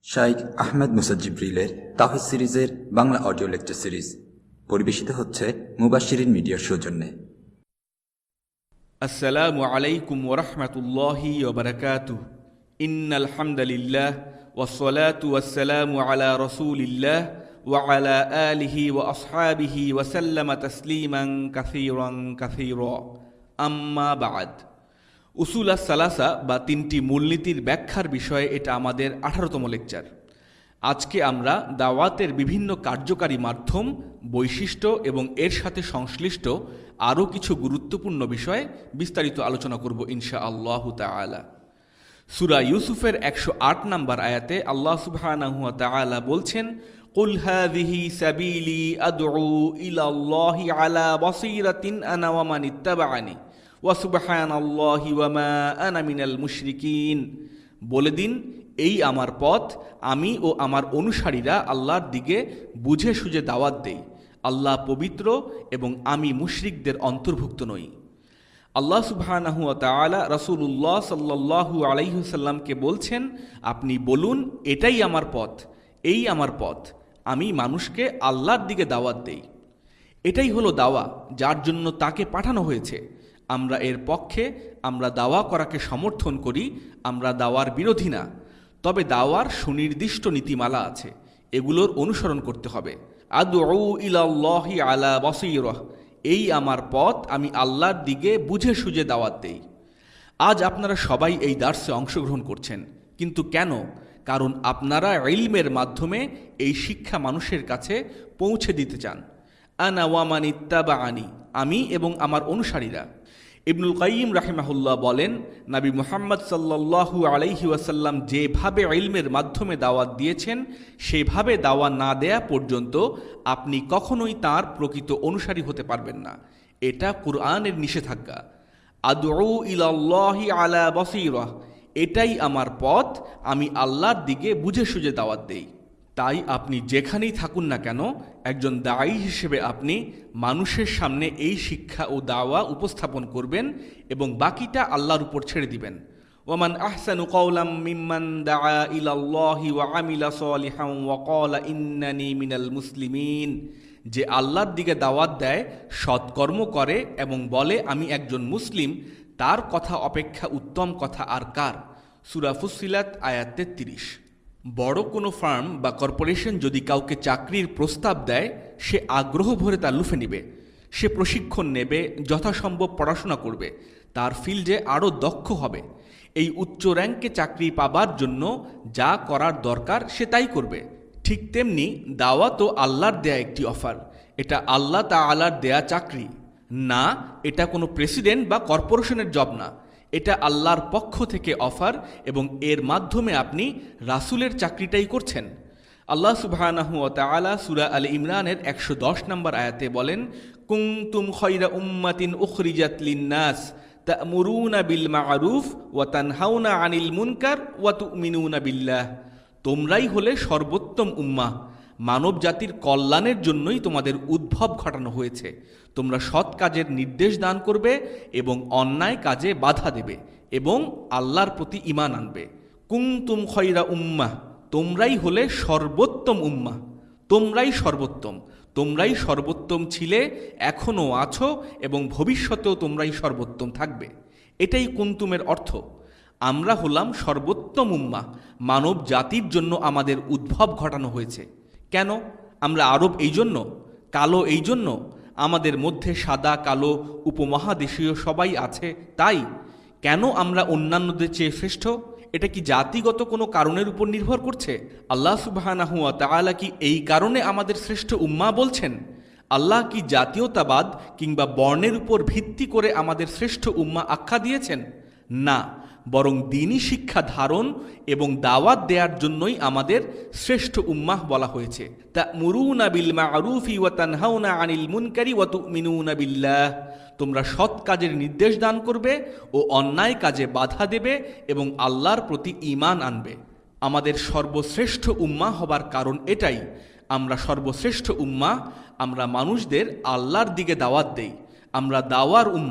শাইখ আহমেদ মুসা জিবরিলের তাওহীদ সিরিজের Bangla audio lecture series পরিবেশিত হচ্ছে মুবাশশিরিন মিডিয়ার সৌজন্যে। আসসালামু আলাইকুম ওয়া রাহমাতুল্লাহি ওয়া বারাকাতুহু। ইন্নাল হামদালিল্লাহ ওয়াসসালাতু ওয়াসসালামু আলা রাসূলিল্লাহ ওয়া আলা আলিহি ওয়া আসহাবিহি ওয়া সাল্লামা তাসলিমান কাসীরা। আম্মা বা'দ। উসুল আস-সালাসা বা তিনটি মূলনীতির ব্যাখ্যার বিষয়ে এটা আমাদের 18তম লেকচার। আজকে আমরা দাওয়াতের বিভিন্ন কার্যকারী মাধ্যম, বৈশিষ্ট্য এবং এর সাথে সংশ্লিষ্ট আরও কিছু গুরুত্বপূর্ণ বিষয়ে বিস্তারিত আলোচনা করব ইনশাআল্লাহু তাআলা। সূরা ইউসুফের 108 নম্বর আয়াতে আল্লাহ সুবহানাহু ওয়া তাআলা বলছেন, কুল হাযিহি সাবিলি আদউ ইলাল্লাহি আলা বাসীরাতিন আনা ওয়া মান ইত্তাবা'আনি ওয়া সুবহানাল্লাহি ওয়া মা আনা মিনাল মুশরিকিন। বলে দিন, এই আমার পথ, আমি ও আমার অনুসারীরা আল্লাহর দিকে বুঝে সুঝে দাওয়াত দেই। আল্লাহ পবিত্র এবং আমি মুশরিকদের অন্তর্ভুক্ত নই। আল্লাহ সুবহানাহু ওয়া তাআলা রাসূলুল্লাহ সাল্লাল্লাহু আলাইহি ওয়াসাল্লামকে বলছেন, আপনি বলুন, এটাই আমার পথ, এই আমার পথ, আমি মানুষকে আল্লাহর দিকে দাওয়াত দেই। এটাই হলো দাওয়া, যার জন্য তাকে পাঠানো হয়েছে। আমরা এর পক্ষে, আমরা দাওয়া করাকে সমর্থন করি, আমরা দাওয়ার বিরোধী না। তবে দাওয়ার সুনির্দিষ্ট নীতিমালা আছে, এগুলোর অনুসরণ করতে হবে। আদউ ইলাল্লাহি আলা বাসীরাহ, এই আমার পথ, আমি আল্লাহর দিকে বুঝে সুঝে দাওয়াত দেই। আজ আপনারা সবাই এই দার্সে অংশগ্রহণ করছেন, কিন্তু কেন? কারণ আপনারা ইলমের মাধ্যমে এই শিক্ষা মানুষের কাছে পৌঁছে দিতে চান। আনা ওয়া মান ইত্তাবা'আনি, আমি এবং আমার অনুসারীরা। ইবনুল কাইয়িম রাহিমাহুল্লাহ বলেন, নবী মুহাম্মদ সাল্লাল্লাহু আলাইহি ওয়াসাল্লাম যেভাবে ইলমের মাধ্যমে দাওয়াত দিয়েছেন, সেভাবে দাওয়াত না দেয়া পর্যন্ত আপনি কখনোই তার প্রকৃত অনুসারী হতে পারবেন না। এটা কুরআনের নিষেধাজ্ঞা। আদউ ইলাল্লাহি আলা বাসীরাহ, এটাই আমার পথ, আমি আল্লাহর দিকে বুঝে সুঝে দাওয়াত দেই। তাই আপনি যেখানেই থাকুন না কেন, একজন দায়ী হিসেবে আপনি মানুষের সামনে এই শিক্ষা ও দাওয়া উপস্থাপন করবেন এবং বাকিটা আল্লাহর উপর ছেড়ে দিবেন। ওয়ামান আহসানু কাওলাম মিম্মান দাআ ইলাল্লাহি ওয়া আমিলা সালিহান ওয়া ক্বালা ইন্নানি মিনাল মুসলিমিন। যে আল্লাহর দিকে দাওয়াত দেয়, সৎকর্ম করে এবং বলে আমি একজন মুসলিম, তার কথা অপেক্ষা উত্তম কথা আর কার? সূরা ফুসসিলাত আয়াত 33। বড় কোনো ফার্ম বা কর্পোরেশন যদি কাউকে চাকরির প্রস্তাব দেয়, সে আগ্রহ ভরে তা লুফে নেবে। সে প্রশিক্ষণ নেবে, যথাসম্ভব পড়াশোনা করবে, তার ফিল্ডে আরও দক্ষ হবে। এই উচ্চ র্যাঙ্কে চাকরি পাবার জন্য যা করার দরকার সে তাই করবে। ঠিক তেমনি দাওয়াতও আল্লাহর দেয়া একটি অফার। এটা আল্লাহ তাআলার দেয়া চাকরি না, এটা কোনো প্রেসিডেন্ট বা কর্পোরেশনের জব না। এটা আল্লাহর পক্ষ থেকে অফার এবং এর মাধ্যমে আপনি রাসূলের চাকরিটাই করছেন। আল্লাহ সুবহানাহু ওয়া তাআলা সূরা আল ইমরানের 110 নম্বর আয়াতে বলেন, কুনতুম খায়রা উম্মাতিন উখরিজাত লিন-নাস তা'মুরুনা বিল মা'রুফ ওয়া তানহাউনা আনিল মুনকার ওয়া তু'মিনুনা বিল্লাহ। তোমরাই হলে সর্বোত্তম উম্মাহ, মানব জাতির কল্যাণের জন্যই তোমাদের উদ্ভব ঘটানো হয়েছে। তোমরা সৎ কাজের নির্দেশ দান করবে এবং অন্যায় কাজে বাধা দেবে এবং আল্লাহর প্রতি ঈমান আনবে। কুনতুম খায়রা উম্মাহ, তোমরাই হলে সর্বোত্তম উম্মাহ, তোমরাই সর্বোত্তম। তোমরাই সর্বোত্তম ছিলে, এখনও আছো এবং ভবিষ্যতেও তোমরাই সর্বোত্তম থাকবে। এটাই কুনতুমের অর্থ। আমরা হলাম সর্বোত্তম উম্মাহ, মানব জাতির জন্য আমাদের উদ্ভব ঘটানো হয়েছে। কেন? আমরা আরব এই জন্য, কালো এই জন্য, আমাদের মধ্যে সাদা কালো উপমহাদেশীয় সবাই আছে তাই? কেন আমরা অন্যান্যদের চেয়ে শ্রেষ্ঠ? এটা কি জাতিগত কোনো কারণের উপর নির্ভর করছে? আল্লাহ সুবহানাহু ওয়া তাআলা কি এই কারণে আমাদের শ্রেষ্ঠ উম্মাহ বলছেন? আল্লাহ কি জাতীয়তাবাদ কিংবা বর্ণের উপর ভিত্তি করে আমাদের শ্রেষ্ঠ উম্মাহ আখ্যা দিয়েছেন? না, বরং দ্বীনি শিক্ষা ধারণ এবং দাওয়াত দেওয়ার জন্যই আমাদের শ্রেষ্ঠ উম্মাহ বলা হয়েছে। তা'মুরুনা বিল মা'রুফি ওয়া তানহাউনা আনিল মুনকারি ওয়া তু'মিনুনা বিল্লাহ। তোমরা সৎ কাজের নির্দেশ দান করবে ও অন্যায় কাজে বাধা দেবে এবং আল্লাহর প্রতি ঈমান আনবে। আমাদের সর্বশ্রেষ্ঠ উম্মাহ হবার কারণ এটাই। আমরা সর্বশ্রেষ্ঠ উম্মাহ, আমরা মানুষদের আল্লাহর দিকে দাওয়াত দেই। আমরা দাওয়ার উম্মাহ।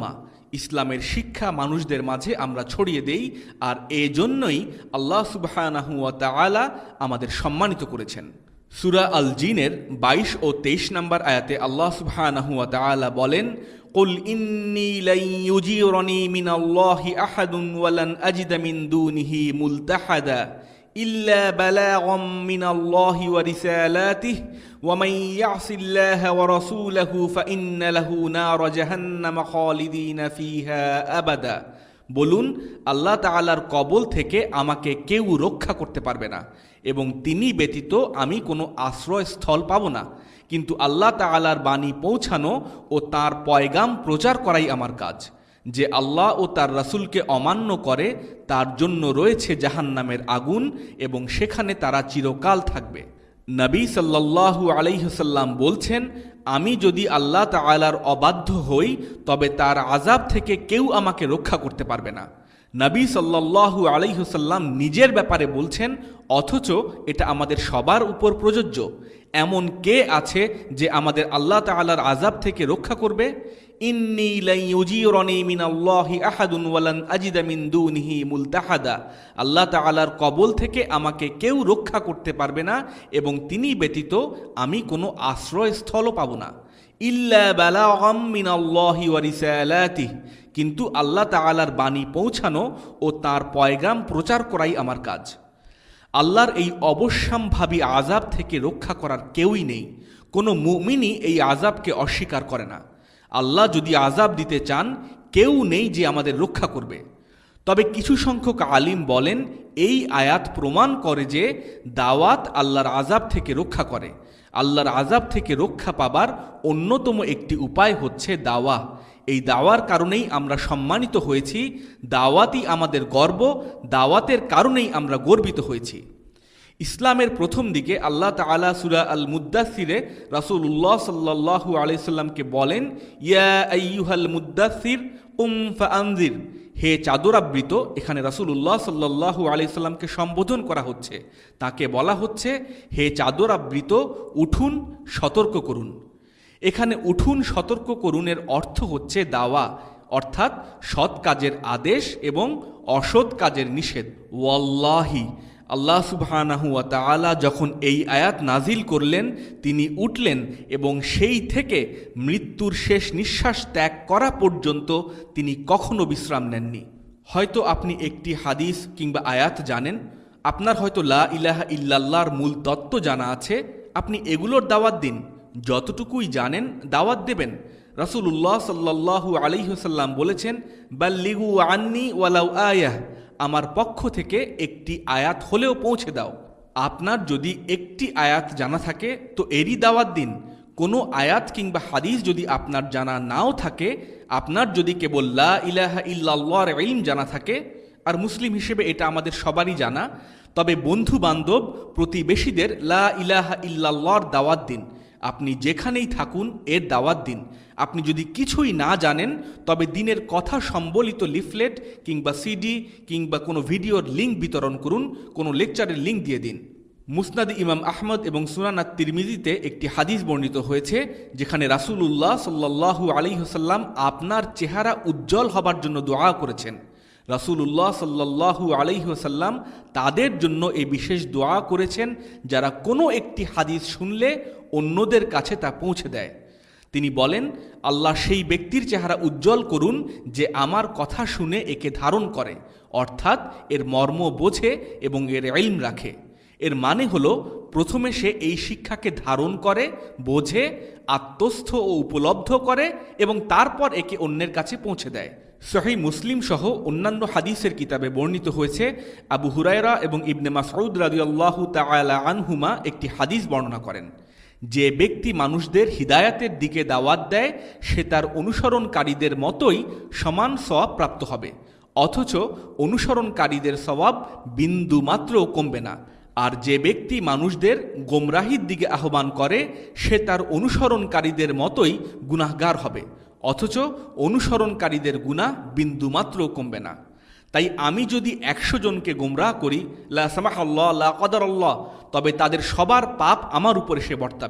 ইসলামের শিক্ষা মানুষদের মাঝে আমরা ছড়িয়ে দেই, আর এজন্যই আল্লাহ সুবহানাহু ওয়া তাআলা আমাদের সম্মানিত করেছেন। সূরা আল জিনের 22 ও 23 নম্বর আয়াতে আল্লাহ সুবহানাহু ওয়া তাআলা বলেন, কুল ইন্নী লাই ইউজিরনি মিনাল্লাহি আহাদুন ওয়া লান আজিদা মিন দুনিহি মুলতাহাদা ইল্লা বালাগাম মিনাল্লাহি ওয়া রিসালাতিহি ওয়া মান ইয়াসিল্লাহা ওয়া রাসূলাহু ফাইন্না লাহু নার জাহান্নাম খালিদিনা ফিহা আবাদা। বলুন, আল্লাহ তাআলার কবল থেকে আমাকে কেউ রক্ষা করতে পারবে না এবং তিনি ব্যতীত আমি কোনো আশ্রয়স্থল পাব না, কিন্তু আল্লাহ তাআলার বাণী পৌঁছানো ও তার পয়গাম প্রচার করাই আমার কাজ। যে আল্লাহ ও তার রাসূলকে অমান্য করে তার জন্য রয়েছে জাহান্নামের আগুন এবং সেখানে তারা চিরকাল থাকবে। নবী সাল্লাল্লাহু আলাইহি ওয়াসাল্লাম বলছেন, আমি যদি আল্লাহ তাআলার অবাধ্য হই তবে তার আযাব থেকে কেউ আমাকে রক্ষা করতে পারবে না। নবী সাল্লাল্লাহু আলাইহি ওয়াসাল্লাম নিজের ব্যাপারে বলছেন, অথচ এটা আমাদের সবার উপর প্রযোজ্য। এমন কে আছে যে আমাদের আল্লাহ তাআলার আযাব থেকে রক্ষা করবে? ইন্নী লাই ইউজিরনি মিনাল্লাহি আহাদুন ওয়া লান আজিদা মিন দুনিহি মুলতাহাদা। আল্লাহ তাআলার কবল থেকে আমাকে কেউ রক্ষা করতে পারবে না এবং তিনি ব্যতীত আমি কোনো আশ্রয়স্থলও পাব না। ইল্লা বালাগাম মিনাল্লাহি ওয়া রিসালাতিহি, কিন্তু আল্লাহ তাআলার বাণী পৌঁছানো ও তার পয়গাম প্রচার করাই আমার কাজ। আল্লাহর এই অবশ্যম্ভাবী আযাব থেকে রক্ষা করার কেউই নেই। কোনো মুমিনই এই আযাবকে অস্বীকার করে না। আল্লাহ যদি আযাব দিতে চান, কেউ নেই যে আমাদের রক্ষা করবে। তবে কিছু সংখ্যক আলিম বলেন, এই আয়াত প্রমাণ করে যে দাওয়াত আল্লাহর আযাব থেকে রক্ষা করে। আল্লাহর আযাব থেকে রক্ষা পাবার অন্যতম একটি উপায় হচ্ছে দাওয়া। এই দাওয়ার কারণেই আমরা সম্মানিত হয়েছি, দাওয়াতই আমাদের গর্ব, দাওয়াতের কারণেই আমরা গর্বিত হয়েছি। ইসলামের প্রথম দিকে আল্লাহ তাআলা সূরা আল মুদ্দাসসিরে রাসূলুল্লাহ সাল্লাল্লাহু আলাইহি সাল্লামকে বলেন, ইয়া আইয়ুহাল মুদ্দাসসির কুম ফাআনজির। হে চাদরাবৃত, এখানে রাসূলুল্লাহ সাল্লাল্লাহু আলাইহি সাল্লামকে সম্বোধন করা হচ্ছে। তাকে বলা হচ্ছে, হে চাদরাবৃত, উঠুন, সতর্ক করুন। এখানে উঠুন, সতর্ক করুনের অর্থ হচ্ছে দাওয়া, অর্থাৎ সৎ কাজের আদেশ এবং অসৎ কাজের নিষেধ। ওয়াল্লাহি, আল্লাহ সুবহানাহু ওয়া তাআলা যখন এই আয়াত নাজিল করলেন, তিনি উঠলেন এবং সেই থেকে মৃত্যুর শেষ নিঃশ্বাস ত্যাগ করা পর্যন্ত তিনি কখনো বিশ্রাম নেননি। হয়তো আপনি একটি হাদিস কিংবা আয়াত জানেন, আপনার হয়তো লা ইলাহা ইল্লাল্লাহর মূল তত্ত্ব জানা আছে, আপনি এগুলোর দাওয়াত দিন। যতটুকুই জানেন দাওয়াত দেবেন। রাসূলুল্লাহ সাল্লাল্লাহু আলাইহি ওয়াসাল্লাম বলেছেন, বাল্লিগু আন্নি ওয়ালাউ আয়াহ, আমার পক্ষ থেকে একটি আয়াত হলেও পৌঁছে দাও। আপনার যদি একটি আয়াত জানা থাকে তো এরই দাওয়াত দিন। কোনো আয়াত কিংবা হাদিস যদি আপনার জানা নাও থাকে, আপনার যদি কেবল লা ইলাহা ইল্লাল্লাহর ইলম জানা থাকে, আর মুসলিম হিসেবে এটা আমাদের সবারই জানা, তবে বন্ধু বান্ধব প্রতিবেশীদের লা ইলাহা ইল্লাল্লাহর দাওয়াত দিন। আপনি যেখানেই থাকুন এর দাওয়াত দিন। আপনি যদি কিছুই না জানেন তবে দিনের কথা সম্বলিত লিফলেট কিংবা সিডি কিংবা কোনো ভিডিওর লিঙ্ক বিতরণ করুন, কোনো লেকচারের লিঙ্ক দিয়ে দিন। মুসনাদ ইমাম আহমদ এবং সুনান আত-তিরমিজিতে একটি হাদিস বর্ণিত হয়েছে, যেখানে রাসূলুল্লাহ সাল্লাল্লাহু আলাইহি ওয়াসাল্লাম আপনার চেহারা উজ্জ্বল হবার জন্য দোয়া করেছেন। রাসূলুল্লাহ সাল্লাল্লাহু আলাইহি ওয়াসাল্লাম তাদের জন্য এই বিশেষ দোয়া করেছেন যারা কোনো একটি হাদিস শুনলে অন্যদের কাছে তা পৌঁছে দেয়। তিনি বলেন, আল্লাহ সেই ব্যক্তির চেহারা উজ্জ্বল করুন যে আমার কথা শুনে একে ধারণ করে, অর্থাৎ এর মর্ম বোঝে এবং এর ইলম রাখে। এর মানে হলো, প্রথমে সে এই শিক্ষাকে ধারণ করে, বোঝে, আত্মস্থ ও উপলব্ধ করে এবং তারপর একে অন্যের কাছে পৌঁছে দেয়। সহিহ মুসলিম সহ অন্যান্য হাদিসের কিতাবে বর্ণিত হয়েছে, আবু হুরায়রা এবং ইবনে মাসউদ রাদিয়াল্লাহু তাআলা আনহুমা একটি হাদিস বর্ণনা করেন, যে ব্যক্তি মানুষদের হিদায়াতের দিকে দাওয়াত দেয় সে তার অনুসরণকারীদের মতোই সমান সওয়াব প্রাপ্ত হবে, অথচ অনুসরণকারীদের সওয়াব বিন্দু মাত্রও কমবে না। আর যে ব্যক্তি মানুষদের গোমরাহির দিকে আহ্বান করে সে তার অনুসরণকারীদের মতোই গুনাহগার হবে, অথচ অনুসরণকারীদের গুনাহ বিন্দুমাত্রও কমবে না। তাই আমি যদি 100 জনকে গোমরাহ করি, লা সামাহাল্লাহ লা কদারাল্লাহ, তবে তাদের সবার পাপ আমার উপরে সে বর্তাবে।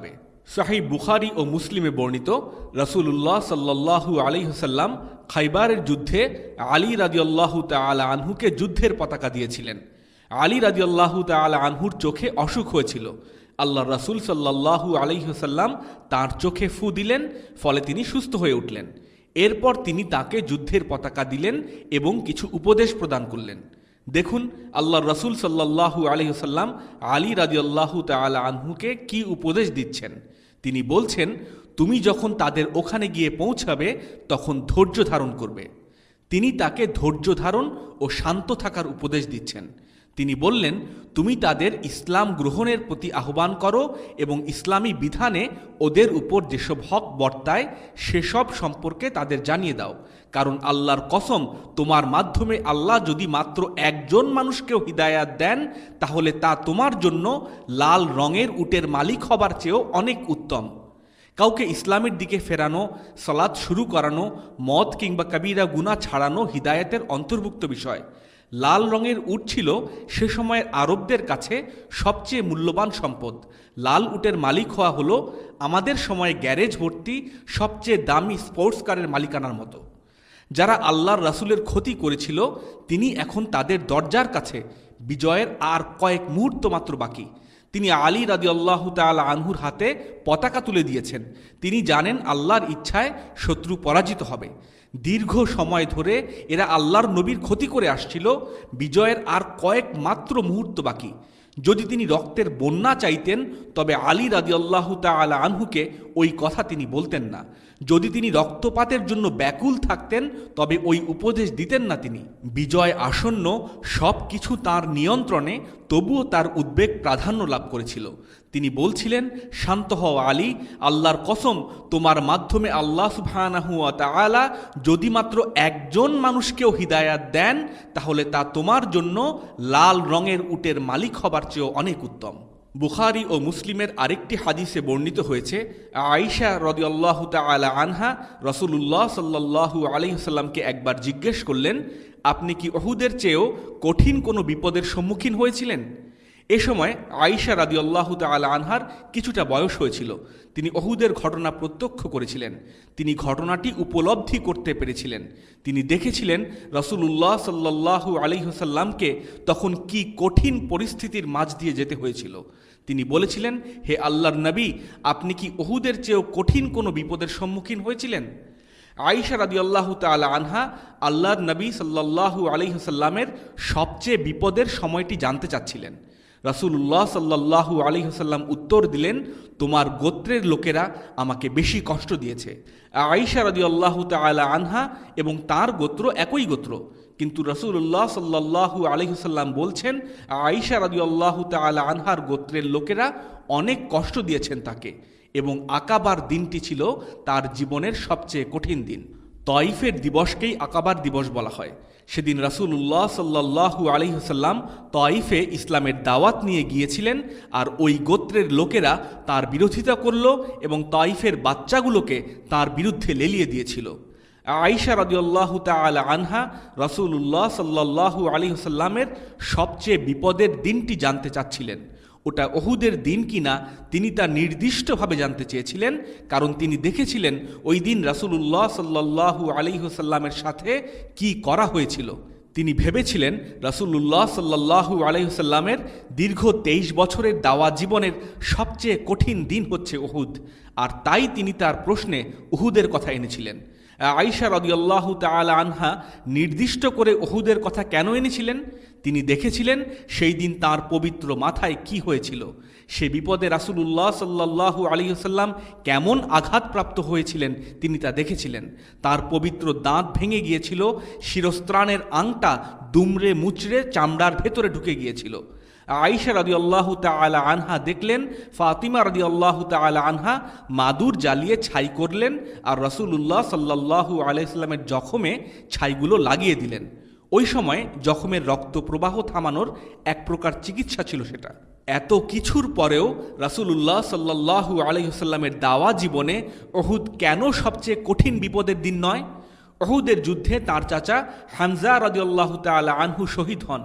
সহিহ বুখারী ও মুসলিমে বর্ণিত, রাসূলুল্লাহ সাল্লাল্লাহু আলাইহি ওয়াসাল্লাম খাইবারের যুদ্ধে আলী রাদিয়াল্লাহু তাআলা আনহুকে যুদ্ধের পতাকা দিয়েছিলেন। আলী রাদিয়াল্লাহু তাআলা আনহুর চোখে অসুখ হয়েছিল। আল্লাহর রাসূল সাল্লাল্লাহু আলাইহি ওয়াসাল্লাম তাঁর চোখে ফু দিলেন, ফলে তিনি সুস্থ হয়ে উঠলেন। এরপর তিনি তাকে যুদ্ধের পতাকা দিলেন এবং কিছু উপদেশ প্রদান করলেন। দেখুন আল্লাহর রাসূল সাল্লাল্লাহু আলাইহি ওয়াসাল্লাম আলী রাদিয়াল্লাহু তাআলা আনহুকে কি উপদেশ দিচ্ছেন। তিনি বলছেন, তুমি যখন তাদের ওখানে গিয়ে পৌঁছাবে তখন ধৈর্য ধারণ করবে। তিনি তাকে ধৈর্য ধারণ ও শান্ত থাকার উপদেশ দিচ্ছেন। তিনি বললেন, তুমি তাদের ইসলাম গ্রহণের প্রতি আহ্বান করো এবং ইসলামী বিধানে ওদের উপর যেসব হক বর্তায় সেসব সম্পর্কে তাদের জানিয়ে দাও, কারণ আল্লাহর কসম, তোমার মাধ্যমে আল্লাহ যদি মাত্র একজন মানুষকেও হিদায়াত দেন তাহলে তা তোমার জন্য লাল রঙের উটের মালিক হবার চেয়েও অনেক উত্তম। কাউকে ইসলামের দিকে ফেরানো, সালাত শুরু করানো, মদ কিংবা কবিরা গুনাহ ছাড়ানো হিদায়াতের অন্তর্ভুক্ত বিষয়। লাল রঙের উট ছিল সে সময়ের আরবদের কাছে সবচেয়ে মূল্যবান সম্পদ। লাল উটের মালিক হওয়া হলো আমাদের সময়ে গ্যারেজ ভর্তি সবচেয়ে দামি স্পোর্টস কারের মালিকানার মতো। যারা আল্লাহর রাসূলের ক্ষতি করেছিল তিনি এখন তাদের দরজার কাছে। বিজয়ের আর কয়েক মুহূর্ত মাত্র বাকি। তিনি আলী রাদিয়াল্লাহু তাআলা আনহুর হাতে পতাকা তুলে দিয়েছেন। তিনি জানেন আল্লাহর ইচ্ছায় শত্রু পরাজিত হবে। দীর্ঘ সময় ধরে এরা আল্লাহর নবীর ক্ষতি করে আসছিল। বিজয়ের আর কয়েক মাত্র মুহূর্ত বাকি। যদি তিনি রক্তের বন্যা চাইতেন তবে আলী রাদিয়াল্লাহু তাআলা আনহুকে ওই কথা তিনি বলতেন না। যদি তিনি রক্তপাতের জন্য ব্যাকুল থাকতেন তবে ওই উপদেশ দিতেন না তিনি। বিজয় আসন্ন, সব কিছু তাঁর নিয়ন্ত্রণে, তবুও তার উদ্বেগ প্রাধান্য লাভ করেছিল। তিনি বলছিলেন, শান্ত হও আলী, আল্লাহর কসম, তোমার মাধ্যমে আল্লাহ সুবহানাহু ওয়া তাআলা যদি মাত্র একজন মানুষকেও হিদায়াত দেন তাহলে তা তোমার জন্য লাল রঙের উটের মালিক হবার চেয়েও অনেক উত্তম। বুখারী ও মুসলিমের আরেকটি হাদিসে বর্ণিত হয়েছে, আয়েশা রাদিয়াল্লাহু তাআলা আনহা রাসূলুল্লাহ সাল্লাল্লাহু আলাইহি ওয়াসাল্লামকে একবার জিজ্ঞেস করলেন, আপনি কি উহুদের চেয়েও কঠিন কোনো বিপদের সম্মুখীন হয়েছিলেন? এ সময় আয়েশা রাদিয়াল্লাহু তাআলা আনহার কিছুটা বয়স হয়েছিল। তিনি উহুদের ঘটনা প্রত্যক্ষ করেছিলেন। তিনি ঘটনাটি উপলব্ধি করতে পেরেছিলেন। তিনি দেখেছিলেন রাসূলুল্লাহ সাল্লাল্লাহু আলাইহি ওয়াসাল্লামকে তখন কি কঠিন পরিস্থিতির মাঝ দিয়ে যেতে হয়েছিল। তিনি বলেছিলেন, হে আল্লাহর নবী, আপনি কি উহুদের চেয়েও কঠিন কোনো বিপদের সম্মুখীন হয়েছিলেন? আয়েশা রাদিয়াল্লাহু তাআলা আনহা আল্লাহর নবী সাল্লাল্লাহু আলাইহি ওয়াসাল্লামের সবচেয়ে বিপদের সময়টি জানতে চাচ্ছিলেন। রাসূলুল্লাহ সাল্লাল্লাহু আলাইহি ওয়াসাল্লাম উত্তর দিলেন, তোমার গোত্রের লোকেরা আমাকে বেশি কষ্ট দিয়েছে। আয়েশা রাদিয়াল্লাহু তাআলা আনহা এবং তার গোত্র একই গোত্র, কিন্তু রাসূলুল্লাহ সাল্লাল্লাহু আলাইহি ওয়াসাল্লাম বলছেন আয়েশা রাদিয়াল্লাহু তাআলা আনহার গোত্রের লোকেরা অনেক কষ্ট দিয়েছেন তাকে, এবং আকাবার দিনটি ছিল তার জীবনের সবচেয়ে কঠিন দিন। তয়ফের দিবসকেই আকাবার দিবস বলা হয়। সেদিন রাসূলুল্লাহ সাল্লাল্লাহু আলাইহি ওয়াসাল্লাম তয়ফে ইসলামের দাওয়াত নিয়ে গিয়েছিলেন, আর ওই গোত্রের লোকেরা তার বিরোধিতা করল এবং তয়ফের বাচ্চাগুলোকে তার বিরুদ্ধে লেলিয়ে দিয়েছিল। আয়েশা রাদিয়াল্লাহু তাআলা আনহা রাসূলুল্লাহ সাল্লাল্লাহু আলাইহি ওয়াসাল্লামের সবচেয়ে বিপদের দিনটি জানতে চাচ্ছিলেন। ওটা উহুদের দিন কিনা তিনি তা নির্দিষ্টভাবে জানতে চেয়েছিলেন, কারণ তিনি দেখেছিলেন ওই দিন রাসূলুল্লাহ সাল্লাল্লাহু আলাইহি ওয়াসাল্লামের সাথে কি করা হয়েছিল। তিনি ভেবেছিলেন রাসূলুল্লাহ সাল্লাল্লাহু আলাইহি ওয়াসাল্লামের দীর্ঘ 23 বছরের দাওয়া জীবনের সবচেয়ে কঠিন দিন হচ্ছে উহুদ, আর তাই তিনি তার প্রশ্নে উহুদের কথা এনেছিলেন। আয়েশা রাদিয়াল্লাহু তাআলা আনহা নির্দিষ্ট করে উহুদের কথা কেন এনেছিলেন? তিনি দেখেছিলেন সেই দিন তার পবিত্র মাথায় কি হয়েছিল। সে বিপদে রাসূলুল্লাহ সাল্লাল্লাহু আলাইহি ওয়াসাল্লাম কেমন আঘাতপ্রাপ্ত হয়েছিলেন তিনি তা দেখেছিলেন। তার পবিত্র দাঁত ভেঙে গিয়েছিল, শিরস্ত্রাণের আংটা দুমড়ে মুচড়ে চামড়ার ভেতরে ঢুকে গিয়েছিল। আয়েশা রাদিয়াল্লাহু তাআলা আনহা দেখলেন ফাতিমা রাদিয়াল্লাহু তাআলা আনহা মাদুর জ্বালিয়ে ছাই করলেন, আর রাসূলুল্লাহ সাল্লাল্লাহু আলাইহি ওয়াসাল্লামের জখমে ছাইগুলো লাগিয়ে দিলেন। ওই সময় জখমের রক্ত প্রবাহ থামানোর এক প্রকার চিকিৎসা ছিল সেটা। এত কিছুর পরেও রাসূলুল্লাহ সাল্লাল্লাহু আলাইহি ওয়াসাল্লামের দাওয়া জীবনে উহুদ কেন সবচেয়ে কঠিন বিপদের দিন নয়? উহুদের যুদ্ধে তার চাচা হামজা রাদিয়াল্লাহু তাআলা আনহু শহীদ হন।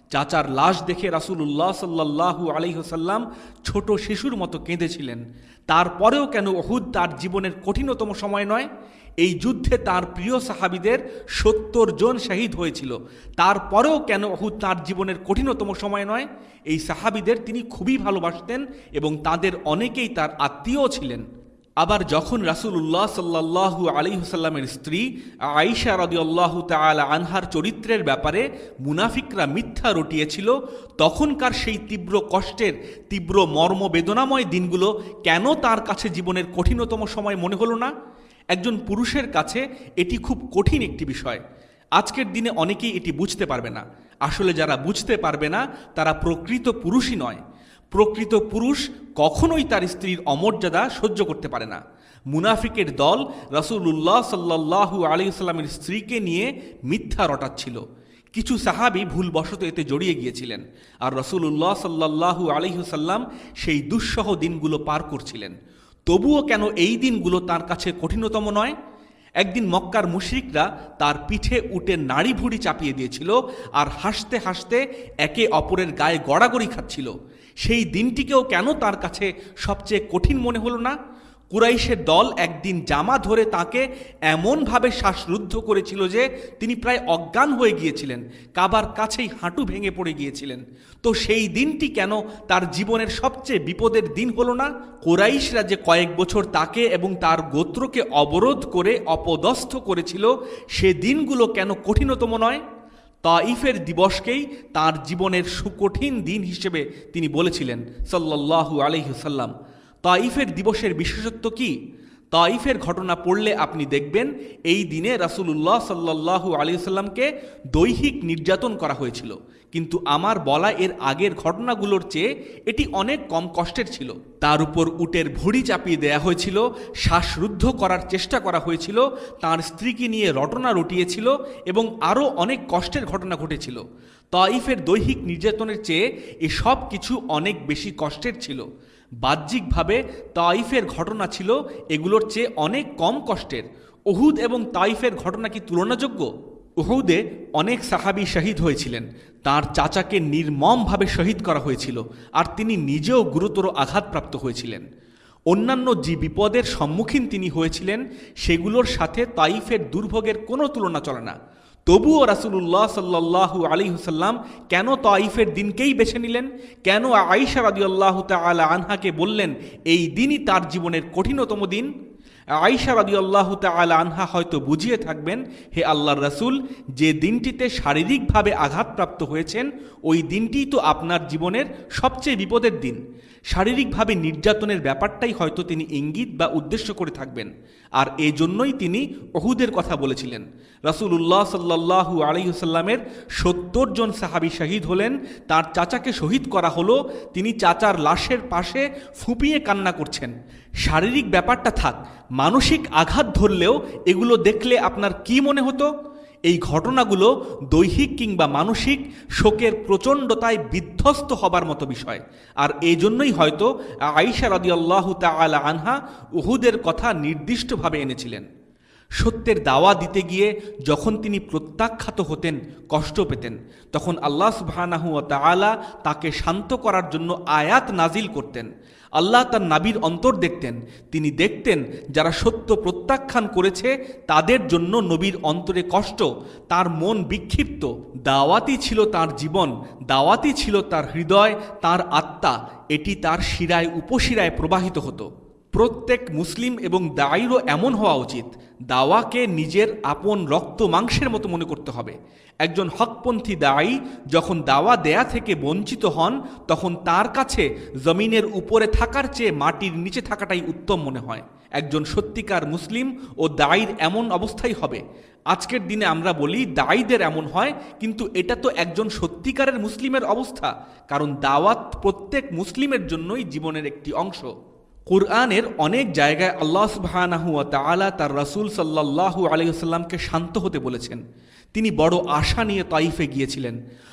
চাচার লাশ দেখে রাসূলুল্লাহ সাল্লাল্লাহু আলাইহি ওয়াসাল্লাম ছোট শিশুর মতো কেঁদেছিলেন। তারপরেও কেন উহুদ তার জীবনের কঠিনতম সময় নয়? এই যুদ্ধে তার প্রিয় সাহাবীদের ৭০ জন শহীদ হয়েছিল, তারপরেও কেন উহুদ তার জীবনের কঠিনতম সময় নয়? এই সাহাবীদের তিনি খুবই ভালোবাসতেন এবং তাদের অনেকেই তার আত্মীয় ছিলেন। আবার যখন রাসূলুল্লাহ সাল্লাল্লাহু আলাইহি ওয়াসাল্লামের স্ত্রী আয়েশা রাদিয়াল্লাহু তাআলা আনহার চরিত্রের ব্যাপারে মুনাফিকরা মিথ্যা রটিয়েছিল, তখনকার সেই তীব্র কষ্টের, তীব্র মর্মবেদনাময় দিনগুলো কেন তার কাছে জীবনের কঠিনতম সময় মনে হলো না? একজন পুরুষের কাছে এটি খুব কঠিন একটি বিষয়। আজকের দিনে অনেকেই এটি বুঝতে পারবে না। আসলে যারা বুঝতে পারবে না তারা প্রকৃত পুরুষই নয়। প্রকৃত পুরুষ কখনোই তার স্ত্রীর অমর্যাদা সহ্য করতে পারে না। মুনাফিকের দল রাসূলুল্লাহ সাল্লাল্লাহু আলাইহি ওয়াসাল্লামের স্ত্রীকে নিয়ে মিথ্যা রটাচ্ছিল। কিছু সাহাবী ভুলবশত এতে জড়িয়ে গিয়েছিলেন, আর রাসূলুল্লাহ সাল্লাল্লাহু আলাইহি ওয়াসাল্লাম সেই দুঃসহ দিনগুলো পার করছিলেন। তবুও কেন এই দিনগুলো তার কাছে কঠিনতম নয়? একদিন মক্কার মুশরিকরা তার পিঠে উটের নাড়ি ভুড়ি চাপিয়ে দিয়েছিল আর হাসতে হাসতে একে অপরের গায়ে গড়াগড়ি খাচ্ছিল। সেই দিনটিকেও কেন তার কাছে সবচেয়ে কঠিন মনে হলো না? কুরাইশের দল একদিন জামা ধরে তাকে এমনভাবে শ্বাসরুদ্ধ করেছিল যে তিনি প্রায় অজ্ঞান হয়ে গিয়েছিলেন, কাবার কাছেই হাঁটু ভেঙে পড়ে গিয়েছিলেন। তো সেই দিনটি কেন তার জীবনের সবচেয়ে বিপদের দিন হলো না? কুরাইশরা যে কয়েক বছর তাকে এবং তার গোত্রকে অবরোধ করে অপদস্থ করেছিল, সে দিনগুলো কেন কঠিনতম নয়? তাইফের দিবসকেই তার জীবনের সুকঠিন দিন হিসেবে তিনি বলেছিলেন সাল্লাল্লাহু আলাইহি ওয়াসাল্লাম। তাইফের দিবসের বিশেষত্ব কি? তাইফের ঘটনা পড়লে আপনি দেখবেন এই দিনে রাসূলুল্লাহ সাল্লাল্লাহু আলাইহি ওয়াসাল্লামকে দৈহিক নির্যাতন করা হয়েছিল, কিন্তু আমার বলা এর আগের ঘটনাগুলোর চেয়ে এটি অনেক কম কষ্টের ছিল। তার উপর উটের ভুঁড়ি চাপিয়ে দেয়া হয়েছিল, শ্বাসরুদ্ধ করার চেষ্টা করা হয়েছিল, তার স্ত্রীকে নিয়ে রটনা রটিয়েছিল এবং আরও অনেক কষ্টের ঘটনা ঘটেছিল। তাইফের দৈহিক নির্যাতনের চেয়ে এসব কিছু অনেক বেশি কষ্টের ছিল। বাহ্যিকভাবে তাইফের ঘটনা ছিল এগুলোর চেয়ে অনেক কম কষ্টের। উহুদ এবং তাইফের ঘটনা কি তুলনাযোগ্য? উহুদে অনেক সাহাবী শহীদ হয়েছিলেন, তার চাচাকে নির্মমভাবে শহীদ করা হয়েছিল, আর তিনি নিজেও গুরুতর আঘাতপ্রাপ্ত হয়েছিলেন। অন্যান্য যে বিপদের সম্মুখীন তিনি হয়েছিলেন সেগুলোর সাথে তাইফের দুর্ভোগের কোনো তুলনা চলে না। তবুও রাসূলুল্লাহ সাল্লাল্লাহু আলাইহি ওয়াসাল্লাম কেন তাইফের দিনকেই বেছে নিলেন? কেন আয়েশা রাদিয়াল্লাহু তাআলা আনহাকে বললেন এই দিনই তার জীবনের কঠিনতম দিন? আয়েশা রাদিয়াল্লাহু তাআলা আনহা হয়তো বুঝিয়ে থাকবেন, হে আল্লাহর রাসূল, যে দিনটিতে শারীরিকভাবে আঘাতপ্রাপ্ত হয়েছেন ওই দিনটিই তো আপনার জীবনের সবচেয়ে বিপদের দিন। শারীরিকভাবে নির্যাতনের ব্যাপারটাই হয়তো তিনি ইঙ্গিত বা উদ্দেশ্য করে থাকবেন, আর এজন্যই তিনি উহুদের কথা বলেছিলেন। রাসূলুল্লাহ সাল্লাল্লাহু আলাইহি ওয়াসাল্লামের ৭০ জন সাহাবী শহীদ হলেন, তার চাচাকে শহীদ করা হলো, তিনি চাচার লাশের পাশে ফুঁপিয়ে কান্না করছেন। শারীরিক ব্যাপারটা থাক, মানসিক আঘাত ধরলেও এগুলো দেখলে আপনার কি মনে হতো? এই ঘটনাগুলো দৈহিক কিংবা মানসিক শোকের প্রচণ্ডতায় বিধ্বস্ত হবার মতো বিষয়, আর এই জন্যই হয়তো আয়েশা রাদিয়াল্লাহু তাআলা আনহা উহুদের কথা নির্দিষ্টভাবে এনেছিলেন। সত্যের দাওয়া দিতে গিয়ে যখন তিনি প্রত্যাখ্যাত হতেন, কষ্ট পেতেন, তখন আল্লাহ সুবহানাহু ওয়া তাআলা তাকে শান্ত করার জন্য আয়াত নাজিল করতেন। আল্লাহ তার নাবির অন্তর দেখতেন, তিনি দেখতেন যারা সত্য প্রত্যাখ্যান করেছে তাদের জন্য নবীর অন্তরে কষ্ট, তার মন বিক্ষিপ্ত। দাওয়াতই ছিল তার জীবন, দাওয়াতই ছিল তার হৃদয়, তার আত্মা, এটি তার শিরায় উপশিরায় প্রবাহিত হতো। প্রত্যেক মুসলিম এবং দায়ীরও এমন হওয়া উচিত, দাওয়াকে নিজের আপন রক্ত মাংসের মতো মনে করতে হবে। একজন হকপন্থী দায়ী যখন দাওয়া দেয়া থেকে বঞ্চিত হন তখন তার কাছে জমিনের উপরে থাকার চেয়ে মাটির নিচে থাকাটাই উত্তম মনে হয়। একজন সত্যিকার মুসলিম ও দায়ীর এমন অবস্থাই হবে। আজকের দিনে আমরা বলি দায়ীদের এমন হয়, কিন্তু এটা তো একজন সত্যিকারের মুসলিমের অবস্থা, কারণ দাওয়াত প্রত্যেক মুসলিমের জন্যই জীবনের একটি অংশ। কুরআনের অনেক জায়গায় আল্লাহ সুবহানাহু ওয়া তাআলা তার রাসূল সাল্লাল্লাহু আলাইহি ওয়াসাল্লামকে শান্ত হতে বলেছেন। তিনি বড় আশা নিয়ে তাইফে গিয়েছিলেন।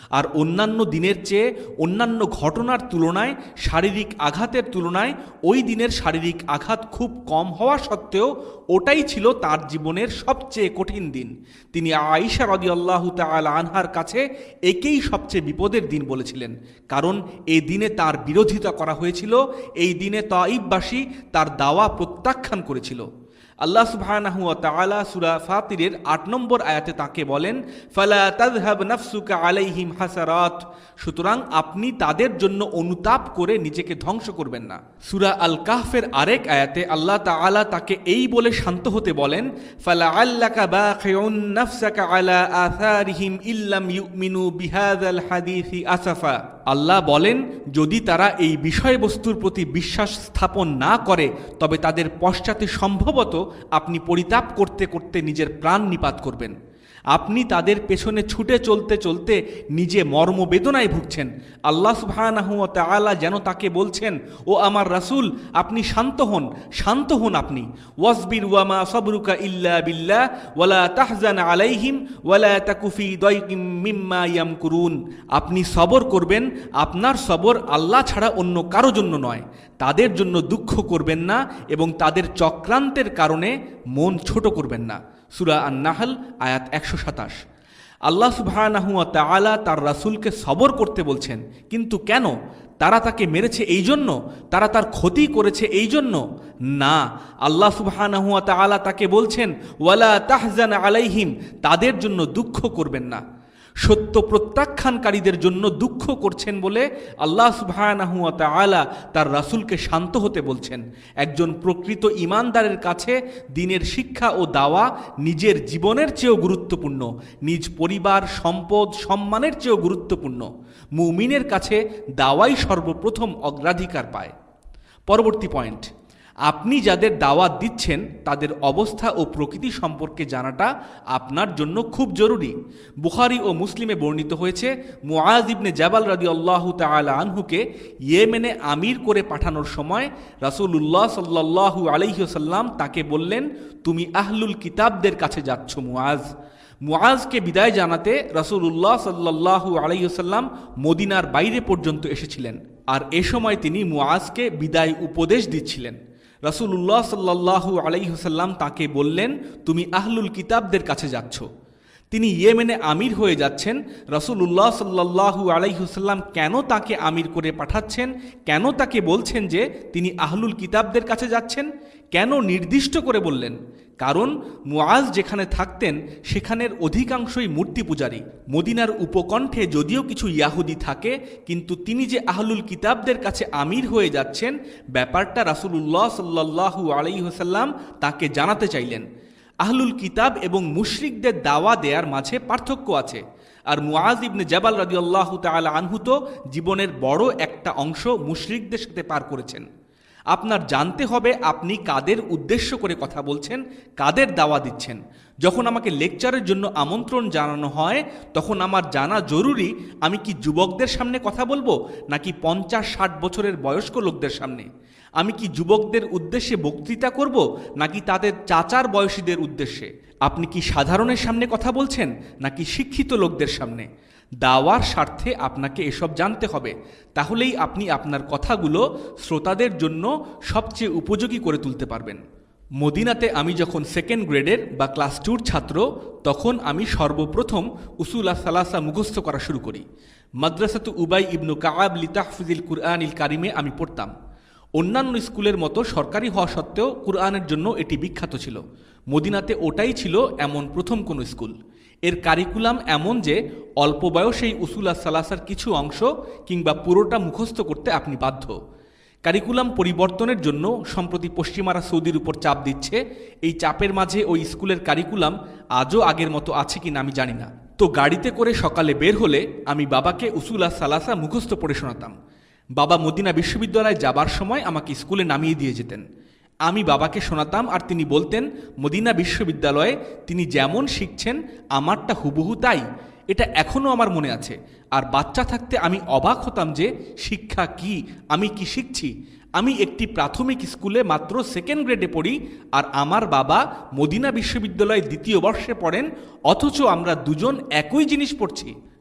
আর অন্যান্য দিনের চেয়ে অন্যান্য ঘটনার তুলনায় শারীরিক আঘাতের তুলনায় ওই দিনের শারীরিক আঘাত খুব কম হওয়া সত্ত্বেও ওটাই ছিল তার জীবনের সবচেয়ে কঠিন দিন। তিনি আয়েশা রাদিয়াল্লাহু তাআলা আনহার কাছে একেই সবচেয়ে বিপদের দিন বলেছিলেন, কারণ এই দিনে তার বিরোধিতা করা হয়েছিল, এই দিনে তাইফবাসী তার দাওয়া প্রত্যাখ্যান করেছিল। আল্লাহ সুবহানাহু ওয়া তাআলা সূরা ফাতিরের ৮ নম্বর আয়াতে তাকে বলেন, ফালা তাযহাব নাফসুকা আলাইহিম হাসারাত, সুতরাং আপনি তাদের জন্য অনুতাপ করে নিজেকে ধ্বংস করবেন না। সূরা আল কাহফের আরেক আয়াতে আল্লাহ তাআলা তাকে এই বলে শান্ত হতে বলেন, ফালাআল্লাকা বাখিউন নাফসাকা আলা আথারিহিম ইল্লাম ইউমিনু বিহাযাল হাদীসি আসাফা। আল্লাহ বলেন, যদি তারা এই বিষয়বস্তুর প্রতি বিশ্বাস স্থাপন না করে তবে তাদের পশ্চাতে সম্ভবত আপনি পরিতাপ করতে করতে নিজের প্রাণ নিপাত করবেন। আপনি তাদের পেছনে ছুটে চলতে চলতে নিজে মর্মবেদনায় ভুগছেন। আল্লাহ সুবহানাহু ওয়া তাআলা যেন তাকে বলছেন, ও আমার রাসূল, আপনি শান্ত হন, শান্ত হন আপনি। ওয়াসবির ওয়ামা সাবরুকা ইল্লা বিল্লাহ ওয়ালা তাহজান আলাইহিম ওয়ালা তাকু ফি দাইকিম মিম্মা ইয়ামকুরুন। আপনি সবর করবেন, আপনার সবর আল্লাহ ছাড়া অন্য কারো জন্য নয়। তাদের জন্য দুঃখ করবেন না এবং তাদের চক্রান্তের কারণে মন ছোট করবেন না। সূরা আন-নাহল আয়াত ১২৭। আল্লাহ সুবহানাহু ওয়া তাআলা তার রাসূলকে সবর করতে বলছেন, কিন্তু কেন? তারা তাকে মেরেছে এই জন্য? তারা তার ক্ষতি করেছে এই জন্য? না, আল্লাহ সুবহানাহু ওয়া তাআলা তাকে বলছেন, ওয়ালা তাহজান আলাইহিম, তাদের জন্য দুঃখ করবেন না। সত্য প্রত্যাখ্যানকারীদের জন্য দুঃখ করছেন বলে আল্লাহ সুবহানাহু ওয়া তাআলা তার রাসূলকে শান্ত হতে বলছেন। একজন প্রকৃত ঈমানদারের কাছে দ্বীনের শিক্ষা ও দাওয়া নিজের জীবনের চেয়েও গুরুত্বপূর্ণ, নিজ পরিবার, সম্পদ, সম্মানের চেয়েও গুরুত্বপূর্ণ। মুমিনের কাছে দাওয়াই সর্বপ্রথম অগ্রাধিকার পায়। পরবর্তী পয়েন্ট, আপনি যাদের দাওয়াত দিচ্ছেন তাদের অবস্থা ও প্রকৃতি সম্পর্কে জানাটা আপনার জন্য খুব জরুরি। বুখারী ও মুসলিমে বর্ণিত হয়েছে, মুআজ ইবনে জাবাল রাদিয়াল্লাহু তাআলা আনহুকে ইয়েমেনে আমির করে পাঠানোর সময় রাসূলুল্লাহ সাল্লাল্লাহু আলাইহি ওয়াসাল্লাম তাকে বললেন, তুমি আহলুল কিতাবদের কাছে যাচ্ছ মুআজ। মুআজকে বিদায় জানাতে রাসূলুল্লাহ সাল্লাল্লাহু আলাইহি ওয়াসাল্লাম মদিনার বাইরে পর্যন্ত এসেছিলেন, আর এ সময় তিনি মুআজকে বিদায় উপদেশ দিচ্ছিলেন। রাসূলুল্লাহ সাল্লাল্লাহু আলাইহি ওয়াসাল্লাম তাকে বললেন, তুমি আহলুল কিতাবদের কাছে যাচ্ছ। তিনি ইয়েমেনে আমির হয়ে যাচ্ছেন। রাসূলুল্লাহ সাল্লাল্লাহু আলাইহি ওয়াসাল্লাম কেন তাকে আমির করে পাঠাচ্ছেন, কেন তাকে বলছেন যে তিনি আহলুল কিতাবদের কাছে যাচ্ছেন, কেন নির্দিষ্ট করে বললেন? কারণ মুআজ যেখানে থাকতেন সেখানের অধিকাংশই মূর্তি পূজারী। মদিনার উপকণ্ঠে যদিও কিছু ইয়াহুদি থাকে, কিন্তু তিনি যে আহলুল কিতাবদের কাছে আমির হয়ে যাচ্ছেন ব্যাপারটা রাসূলুল্লাহ সাল্লাল্লাহু আলাইহি ওয়াসাল্লাম তাকে জানাতে চাইলেন। আহলুল কিতাব এবং মুশরিকদের দাওয়া দেয়ার মাঝে পার্থক্য আছে। আর মুআজ ইবনে জাবাল রাদিয়াল্লাহু তাআলা আনহু তো জীবনের বড় একটা অংশ মুশরিকদের সাথে পার করেছেন। আপনার জানতে হবে আপনি কাদের উদ্দেশ্য করে কথা বলছেন, কাদের দাওয়া দিচ্ছেন। যখন আমাকে লেকচারের জন্য আমন্ত্রণ জানানো হয় তখন আমার জানা জরুরি আমি কি যুবকদের সামনে কথা বলবো নাকি ৫০-৬০ বছরের বয়স্ক লোকদের সামনে। আমি কি যুবকদের উদ্দেশ্যে বক্তৃতা করব নাকি তাদের চাচার বয়সীদের উদ্দেশ্যে। আপনি কি সাধারণের সামনে কথা বলছেন নাকি শিক্ষিত লোকদের সামনে। দাওয়ার স্বার্থে আপনাকে এসব জানতে হবে, তাহলেই আপনি আপনার কথাগুলো শ্রোতাদের জন্য সবচেয়ে উপযোগী করে তুলতে পারবেন। মদিনাতে আমি যখন সেকেন্ড গ্রেডের বা ক্লাস 2-র ছাত্র, তখন আমি সর্বপ্রথম উসুল আস-সালাসা মুখস্থ করা শুরু করি। মাদ্রাসাতু উবাই ইবনু কাআব লিতাহফিজিল কুরআনিল কারিমে আমি পড়তাম। অন্যান্য স্কুলের মতো সরকারি হওয়া সত্ত্বেও কুরআনের জন্য এটি বিখ্যাত ছিল। মদিনাতে ওটাই ছিল এমন প্রথম কোনো স্কুল। এর কারিকুলাম এমন যে অল্প বয়সেই উসুল আস-সালাসার কিছু অংশ কিংবা পুরোটা মুখস্থ করতে আপনি বাধ্য। কারিকুলাম পরিবর্তনের জন্য সম্প্রতি পশ্চিমারা সৌদির উপর চাপ দিচ্ছে। এই চাপের মাঝে ওই স্কুলের কারিকুলাম আজও আগের মতো আছে কিনা আমি জানি না। তো গাড়িতে করে সকালে বের হলে আমি বাবাকে উসুল আস-সালাসা মুখস্থ পড়ে শোনাতাম। বাবা মদিনা বিশ্ববিদ্যালয়ে যাবার সময় আমাকে স্কুলে নামিয়ে দিয়ে যেতেন। আমি বাবাকে শোনাতাম আর তিনি বলতেন, মদিনা বিশ্ববিদ্যালয়ে তিনি যেমন শিখছেন আমারটা হুবহু তাই। এটা এখনও আমার মনে আছে। আর বাচ্চা থাকতে আমি অবাক হতাম যে শিক্ষা কি, আমি কি শিখছি। আমি একটি প্রাথমিক স্কুলে মাত্র সেকেন্ড গ্রেডে পড়ি আর আমার বাবা মদিনা বিশ্ববিদ্যালয়ে 2য় বর্ষে পড়েন, অথচ আমরা দুজন একই জিনিস পড়ছি।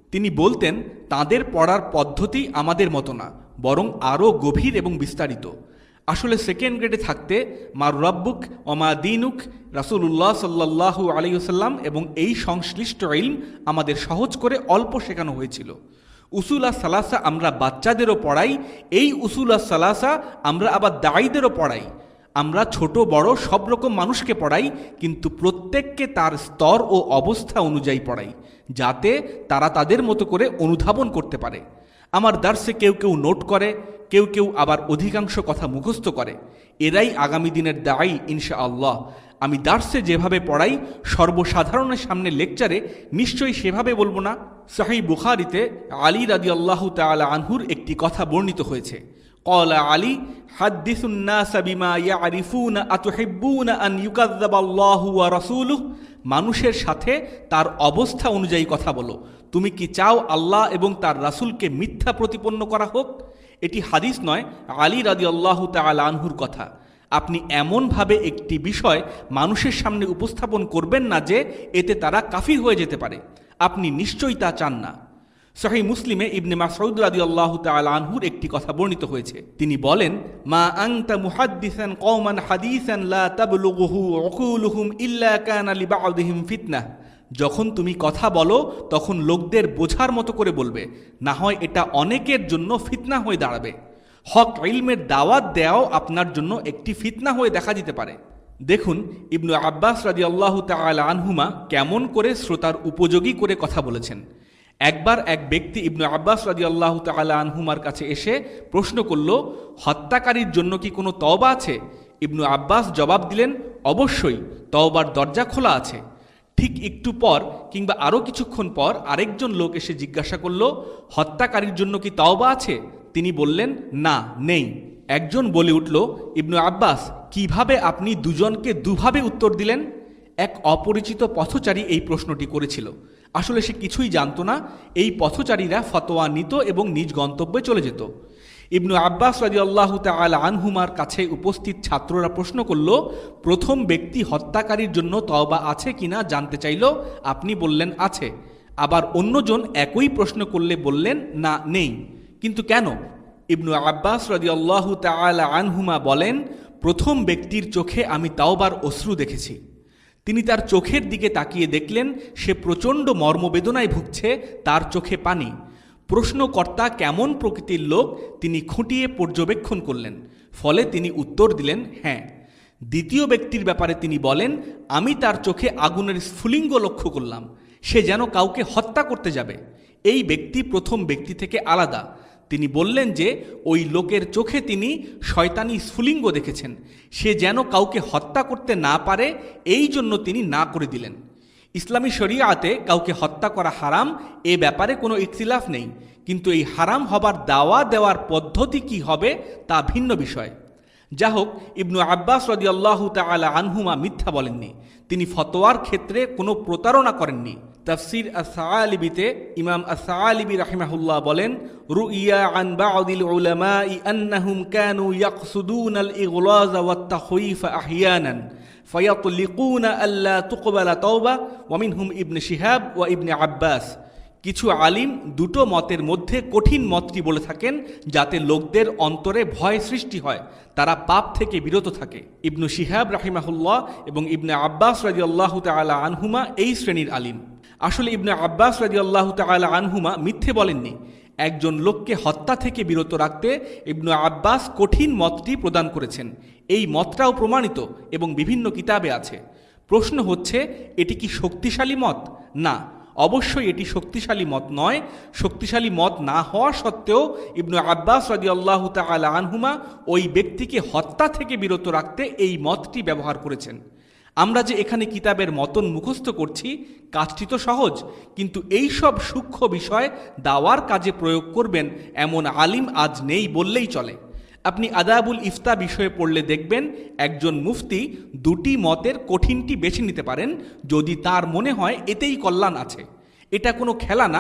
তিনি বলতেন, তাদের পড়ার পদ্ধতি আমাদের মতো না, বরং আরও গভীর এবং বিস্তারিত। আসলে সেকেন্ড গ্রেডে থাকতে মার রব্বুক ওমা দিনুক, রাসূলুল্লাহ সাল্লাল্লাহু আলাইহি ওয়াসাল্লাম এবং এই সংশ্লিষ্ট ইলম আমাদের সহজ করে অল্প শেখানো হয়েছিল। উসুল সালাসা আমরা বাচ্চাদেরও পড়াই, এই উসুল সালাসা আমরা আবার দায়ীদেরও পড়াই। আমরা ছোট বড় সব রকম মানুষকে পড়াই, কিন্তু প্রত্যেককে তার স্তর ও অবস্থা অনুযায়ী পড়াই, যাতে তারা তাদের মতো করে অনুধাবন করতে পারে। আমার দার্সে কেউ কেউ নোট করে, কেউ কেউ আবার অধিকাংশ কথা মুখস্থ করে। এরাই আগামী দিনের দায়ী ইনশাআল্লাহ। আমি দার্সে যেভাবে পড়াই, সর্বসাধারণের সামনে লেকচারে নিশ্চয়ই সেভাবে বলবো না। সহিহ বুখারীতে আলী রাদিয়াল্লাহু তাআলা আনহুর একটি কথা বর্ণিত হয়েছে। ক্বালা আলী, হাদ্দিসুন নাস বিমা ইয়ারিফুনা আতুহিব্বুনা আন ইউকাযযাবাল্লাহু ওয়া রাসূলুহু। মানুষের সাথে তার অবস্থা অনুযায়ী কথা বলো। তুমি কি চাও আল্লাহ এবং তার রাসূলকে মিথ্যা প্রতিপন্ন করা হোক? এটি হাদিস নয়, আলী রাদিয়াল্লাহু তাআলা আনহুর কথা। আপনি এমনভাবে একটি বিষয় মানুষের সামনে উপস্থাপন করবেন না যে এতে তারা কাফির হয়ে যেতে পারে। আপনি নিশ্চয়ই তা চান না। সহিহ মুসলিমে ইবনে মাসউদ রাদিয়াল্লাহু তাআলা আনহুর একটি কথা বর্ণিত হয়েছে। তিনি বলেন, মা আনতা মুহাদ্দিসান কওমান হাদিসান লা তাবলুগুহু উকুলুহুম ইল্লা কানা লিবা'দিহিম ফিতনাহ। যখন তুমি কথা বলো তখন লোকদের বোঝার মতো করে বলবে, না হয় এটা অনেকের জন্য ফিতনা হয়ে দাঁড়াবে। হক ইলমের দাওয়াত দেওয়াও আপনার জন্য একটি ফিতনা হয়ে দেখা দিতে পারে। দেখুন ইবনু আব্বাস রাদিয়াল্লাহু তাআলা আনহুমা কেমন করে শ্রোতার উপযোগী করে কথা বলেছেন। একবার এক ব্যক্তি ইবনু আব্বাস রাদিয়াল্লাহু তাআলা আনহুমার কাছে এসে প্রশ্ন করল, হত্যাকারীর জন্য কি কোনো তওবা আছে? ইবনু আব্বাস জবাব দিলেন, অবশ্যই, তওবার দরজা খোলা আছে। ঠিক একটু পর কিংবা আরও কিছুক্ষণ পর আরেকজন লোক এসে জিজ্ঞাসা করল, হত্যাকারীর জন্য কি তওবা আছে? তিনি বললেন, না, নেই। একজন বলে উঠল, ইবনু আব্বাস, কিভাবে আপনি দুজনকে দুভাবে উত্তর দিলেন? এক অপরিচিত পথচারী এই প্রশ্নটি করেছিল। আসলে সে কিছুই জানত না। এই পথচারীরা ফতোয়া নিত এবং নিজ গন্তব্যে চলে যেত। ইবনু আব্বাস রাদিয়াল্লাহু তাআলা আনহুমার কাছে উপস্থিত ছাত্ররা প্রশ্ন করল, প্রথম ব্যক্তি হত্যাকারীর জন্য তওবা আছে কিনা জানতে চাইল। আপনি বললেন আছে। আবার অন্যজন একই প্রশ্ন করলে বললেন, না, নেই। কিন্তু কেন? ইবনু আব্বাস রাদিয়াল্লাহু তাআলা আনহুমা বলেন, প্রথম ব্যক্তির চোখে আমি তাওবার অশ্রু দেখেছি। তিনি তার চোখের দিকে তাকিয়ে দেখলেন সে প্রচণ্ড মর্মবেদনায় ভুগছে, তার চোখে পানি। প্রশ্নকর্তা কেমন প্রকৃতির লোক তিনি খুঁটিয়ে পর্যবেক্ষণ করলেন, ফলে তিনি উত্তর দিলেন, হ্যাঁ। দ্বিতীয় ব্যক্তির ব্যাপারে তিনি বলেন, আমি তার চোখে আগুনের স্ফুলিঙ্গ লক্ষ্য করলাম, সে যেন কাউকে হত্যা করতে যাবে। এই ব্যক্তি প্রথম ব্যক্তি থেকে আলাদা। তিনি বললেন যে ওই লোকের চোখে তিনি শয়তানি স্ফুলিঙ্গ দেখেছেন, সে যেন কাউকে হত্যা করতে না পারে, এই জন্য তিনি না করে দিলেন। ইসলামী শরিয়াতে কাউকে হত্যা করা হারাম, এ ব্যাপারে কোনো ইখতিলাফ নেই, কিন্তু এই হারাম হবার দাওয়া দেওয়ার পদ্ধতি কি হবে তা ভিন্ন বিষয়। যা হোক, ইবনু আব্বাস রাদিয়াল্লাহু তাআলা আনহুমা মিথ্যা বলেননি। তিনি ফতোয়ার ক্ষেত্রে কোনো প্রতারণা করেননি। তাফসির আস-সাআলিবিতে ইমাম আস-সাআলিবি রাহিমাহুল্লাহ বলেন, রুইয়া আন বা'দিল উলামাই আন্নাহুম কানু ইয়াকসুদুনাল ইগলাজ ওয়াত তাখউইফ আহইয়ানান ফায়াতলিকুনা আল্লা তুকবালা তাওবা ওয়া মিনহুম ইবনে শিহাব ওয়া ইবনে আব্বাস। কিছু আলিম দুটো মতের মধ্যে কঠিন মতটি বলে থাকেন, যাতে লোকদের অন্তরে ভয় সৃষ্টি হয়, তারা পাপ থেকে বিরত থাকে। ইবনু শিহাব রাহিমাহুল্লাহ এবং ইবনে আব্বাস রাদিয়াল্লাহু তাআলা আনহুমা এই শ্রেণীর আলিম। আসলে ইবনে আব্বাস রাদিয়াল্লাহু তাআলা আনহুমা মিথ্যে বলেননি। একজন লোককে হত্যা থেকে বিরত রাখতে ইবনু আব্বাস কঠিন মতটি প্রদান করেছেন। এই মতটাও প্রমাণিত এবং বিভিন্ন কিতাবে আছে। প্রশ্ন হচ্ছে, এটি কি শক্তিশালী মত? না, অবশ্যই এটি শক্তিশালী মত নয়। শক্তিশালী মত না হওয়া সত্ত্বেও ইবনু আব্বাস রাদিয়াল্লাহু তাআলা আনহুমা ওই ব্যক্তিকে হত্যা থেকে বিরত রাখতে এই মতটি ব্যবহার করেছেন। আমরা যে এখানে কিতাবের মতন মুখস্থ করছি, কাজটি তো সহজ, কিন্তু এই সব সূক্ষ্ম বিষয় দাওয়ার কাজে প্রয়োগ করবেন এমন আলিম আজ নেই বললেই চলে। আপনি আদাবুল ইফতা বিষয়ে পড়লে দেখবেন একজন মুফতি দুটি মতের কঠিনটি বেছে নিতে পারেন যদি তার মনে হয় এতেই কল্যাণ আছে। এটা কোনো খেলা না।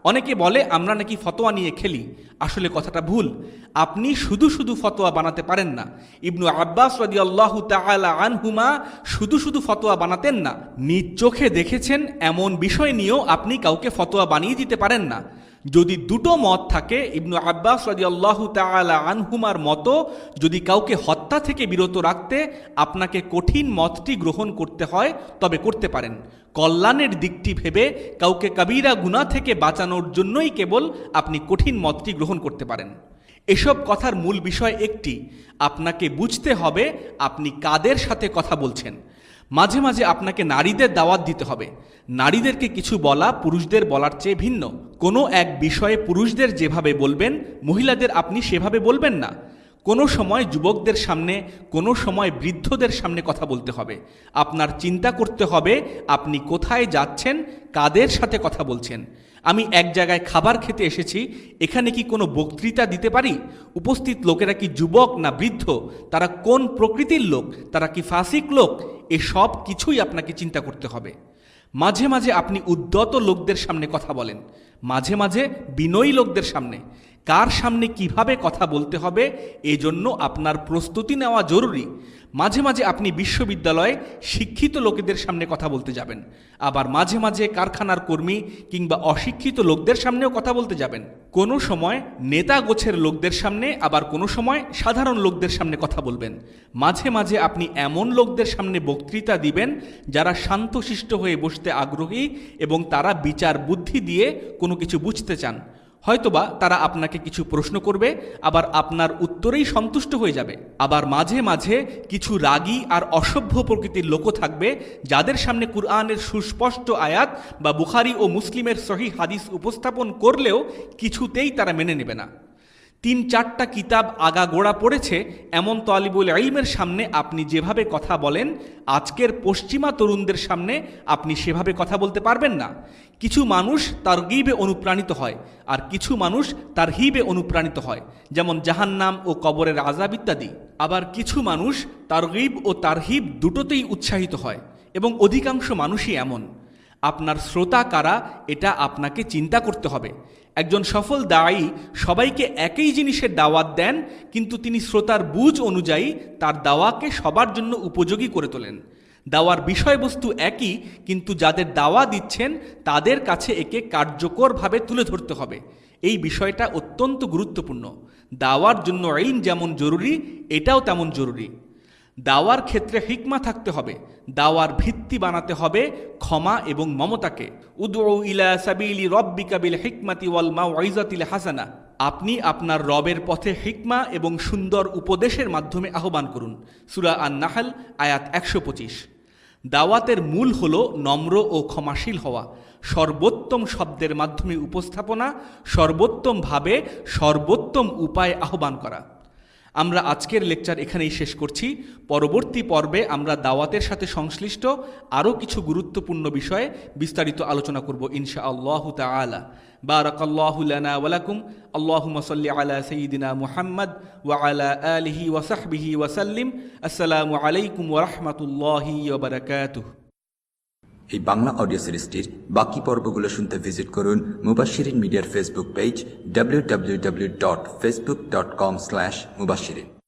অনেকে বলে আমরা নাকি ফতোয়া নিয়ে খেলি। আসলে কথাটা ভুল। আপনি শুধু শুধু ফতোয়া বানাতে পারেন না। ইবনু আব্বাস রাদিয়াল্লাহু তাআলা আনহুমা শুধু শুধু ফতোয়া বানাতেন না, নিজ চোখে দেখেছেন এমন বিষয় নিয়েও আপনি কাউকে ফতোয়া বানিয়ে দিতে পারেন না। যদি দুটো মত থাকে, ইবনু আব্বাস রাদিয়াল্লাহু তাআলা আনহুমার মতো যদি কাউকে হত্যা থেকে বিরত রাখতে আপনাকে কঠিন মতটি গ্রহণ করতে হয় তবে করতে পারেন। কল্যাণের দিকটি ভেবে কাউকে কাবীরা গুনাহ থেকে বাঁচানোর জন্যই কেবল আপনি কঠিন মতটি গ্রহণ করতে পারেন। এসব কথার মূল বিষয় একটি, আপনাকে বুঝতে হবে আপনি কাদের সাথে কথা বলছেন। মাঝে মাঝে আপনাকে নারীদের দাওয়াত দিতে হবে। নারীদেরকে কিছু বলা পুরুষদের বলার চেয়ে ভিন্ন। কোনো এক বিষয়ে পুরুষদের যেভাবে বলবেন, মহিলাদের আপনি সেভাবে বলবেন না। কোনো সময় যুবকদের সামনে, কোনো সময় বৃদ্ধদের সামনে কথা বলতে হবে। আপনার চিন্তা করতে হবে আপনি কোথায় যাচ্ছেন, কাদের সাথে কথা বলছেন। আমি এক জায়গায় খাবার খেতে এসেছি, এখানে কি কোনো বক্তৃতা দিতে পারি? উপস্থিত লোকেরা কি যুবক না বৃদ্ধ? তারা কোন প্রকৃতির লোক? তারা কি ফাসিক লোক? এসব কিছুই আপনাকে চিন্তা করতে হবে। মাঝে মাঝে আপনি উদ্যত লোকদের সামনে কথা বলেন, মাঝে মাঝে বিনয়ী লোকদের সামনে। কার সামনে কিভাবে কথা বলতে হবে এজন্য আপনার প্রস্তুতি নেওয়া জরুরি। মাঝে মাঝে আপনি বিশ্ববিদ্যালয়ে শিক্ষিত লোকেদের সামনে কথা বলতে যাবেন, আবার মাঝে মাঝে কারখানার কর্মী কিংবা অশিক্ষিত লোকদের সামনেও কথা বলতে যাবেন। কোনো সময় নেতা গোছের লোকদের সামনে, আবার কোনো সময় সাধারণ লোকদের সামনে কথা বলবেন। মাঝে মাঝে আপনি এমন লোকদের সামনে বক্তৃতা দিবেন যারা শান্তশিষ্ট হয়ে বসতে আগ্রহী এবং তারা বিচার বুদ্ধি দিয়ে কোনো কিছু বুঝতে চান। হয়তোবা তারা আপনাকে কিছু প্রশ্ন করবে, আবার আপনার উত্তরেই সন্তুষ্ট হয়ে যাবে। আবার মাঝে মাঝে কিছু রাগী আর অসভ্য প্রকৃতির লোকও থাকবে যাদের সামনে কুরআনের সুস্পষ্ট আয়াত বা বুখারী ও মুসলিমের সহিহ হাদিস উপস্থাপন করলেও কিছুতেই তারা মেনে নেবে না। ৩-৪টা কিতাব আগাগোড়া পড়েছে এমন তালিবুল ইলমের সামনে আপনি যেভাবে কথা বলেন, আজকের পশ্চিমা তরুণদের সামনে আপনি সেভাবে কথা বলতে পারবেন না। কিছু মানুষ তারগীবে অনুপ্রাণিত হয়, আর কিছু মানুষ তারহিবে অনুপ্রাণিত হয়, যেমন জাহান্নাম ও কবরের আযাব ইত্যাদি। আবার কিছু মানুষ তারগীব ও তারহিব দুটোতেই উৎসাহিত হয়, এবং অধিকাংশ মানুষই এমন। আপনার শ্রোতা কারা এটা আপনাকে চিন্তা করতে হবে। একজন সফল দায়ী সবাইকে একই জিনিসের দাওয়াত দেন, কিন্তু তিনি শ্রোতার বুঝ অনুযায়ী তার দাওয়াকে সবার জন্য উপযোগী করে তোলেন। দাওয়ার বিষয়বস্তু একই, কিন্তু যাদের দাওয়া দিচ্ছেন তাদের কাছে একে কার্যকরভাবে তুলে ধরতে হবে। এই বিষয়টা অত্যন্ত গুরুত্বপূর্ণ। দাওয়ার জন্য ইলম যেমন জরুরি, এটাও তেমন জরুরি। দাওয়ার ক্ষেত্রে হিকমা থাকতে হবে। দাওয়ার ভিত্তি বানাতে হবে ক্ষমা এবং মমতাকে। উদউ ইলা সাবিলি রব্বিকা বিল হিকমাতি ওয়াল মাউইজাতিল হাসানা। আপনি আপনার রবের পথে হিকমা এবং সুন্দর উপদেশের মাধ্যমে আহ্বান করুন। সূরা আন-নাহল আয়াত ১২৫। দাওয়াতের মূল হলো নম্র ও ক্ষমাশীল হওয়া, সর্বোত্তম শব্দের মাধ্যমে উপস্থাপনা, সর্বোত্তমভাবে সর্বোত্তম উপায়ে আহ্বান করা। আমরা আজকের লেকচার এখানেই শেষ করছি। পরবর্তী পর্বে আমরা দাওয়াতের সাথে সংশ্লিষ্ট আরও কিছু গুরুত্বপূর্ণ বিষয়ে বিস্তারিত আলোচনা করব ইনশাআল্লাহু তাআলা। বারাকাল্লাহু লানা ওয়া লাকুম। আল্লাহুম্মা সাল্লি আলা সাইয়্যিদিনা মুহাম্মদ ওয়া আলা আলিহি ওয়া সাহবিহি ওয়া সাল্লিম। আসসালামু আলাইকুম ওয়া রাহমাতুল্লাহি ওয়া বারাকাতুহু। এই বাংলা অডিও সিরিজটির বাকি পর্বগুলো শুনতে ভিজিট করুন মুবাশশিরিন মিডিয়ার ফেসবুক পেজ www.facebook.com/mubashirin।